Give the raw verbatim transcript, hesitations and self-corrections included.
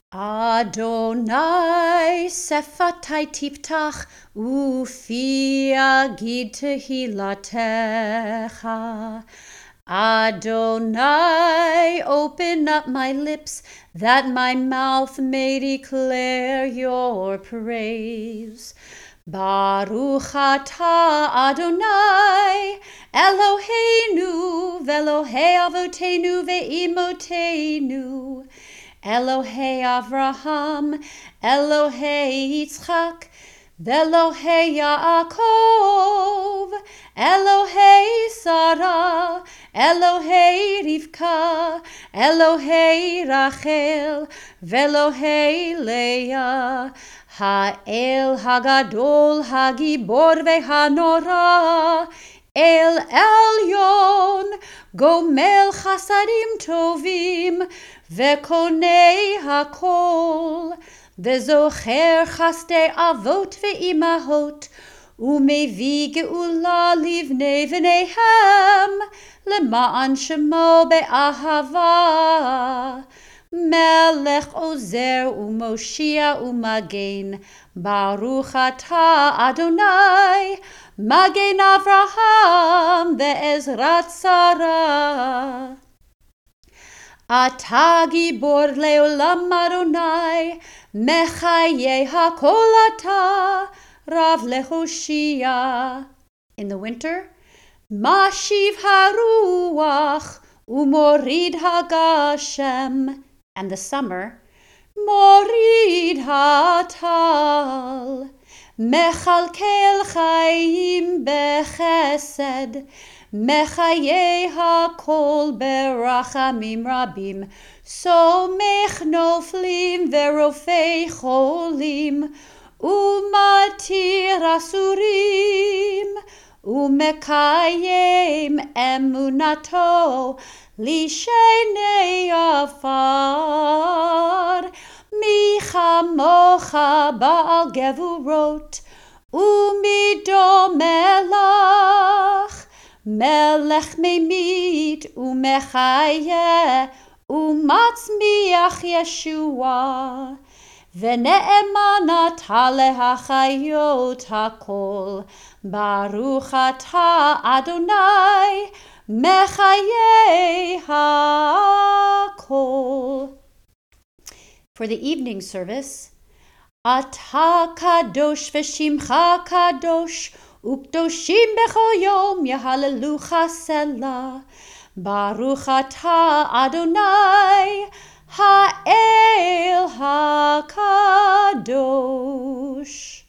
Adonai sefatai tiftach ufi agid tehilatecha. Adonai, open up my lips that my mouth may declare your praise. Baruch atah Adonai, Eloheinu, ve'Elohei avotenu ve'imotenu. Elohei Avraham, Elohei Yitzchak, Ve'Elohei Yaakov, Elohei Sarah, Elohei Rivka, Elohei Rachel, Ve'Elohei Leah, Ha'el Hagadol Hagibor ve'Hanora, El Elyon, Gomel Chasadim Tovim, Ve'konei hakol, Ve'zocher chaste avot ve'imahot, Umevi geula livnei v'neihem, Lema'an shemo be'ahava. Melech ozer u'moshia u'magen, Baruch atah Adonai, Magen Avraham ve'ezrat Sarah. Atah gibor leolam Adonai, Mechaye hakol atah, Rav lehoshia. In the winter, Mashiv haruach, Umorid hagashem. And the summer, Morid hatal. Mechalkel chayim bechesed, Mechaye hakol berachamim rabim, Somech noflim verofei cholim, Umatir asurim, Umekayem emunato, Lishenei afar. Michamocha Baal Gevurot, Umido Melach, Melech Memit, Umechaye, Umatzmiach Yeshua, Vene'emanat Halehachayot Hakol, Baruch atah Adonai, Mechaye Hakol. For the evening service, Atah kadosh v'shimcha kadosh, Updoshim b'chol yom yahalelucha selah. Baruch atah Adonai, Ha'el HaKadosh.